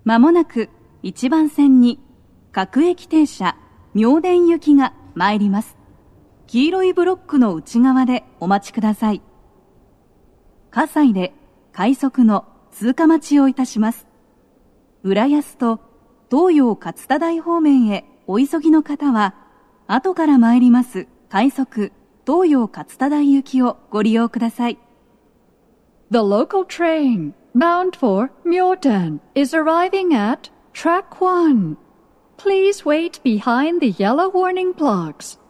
まもなく1番線に各駅停車妙典行きが参ります。黄色いブロックの内側でお待ちください。葛西で快速の通過待ちをいたします。浦安と東洋勝田台方面へお急ぎの方は、後から参ります快速東洋勝田台行きをご利用ください。 The local train bound for Myoten is arriving at track 1. Please wait behind the yellow warning blocks.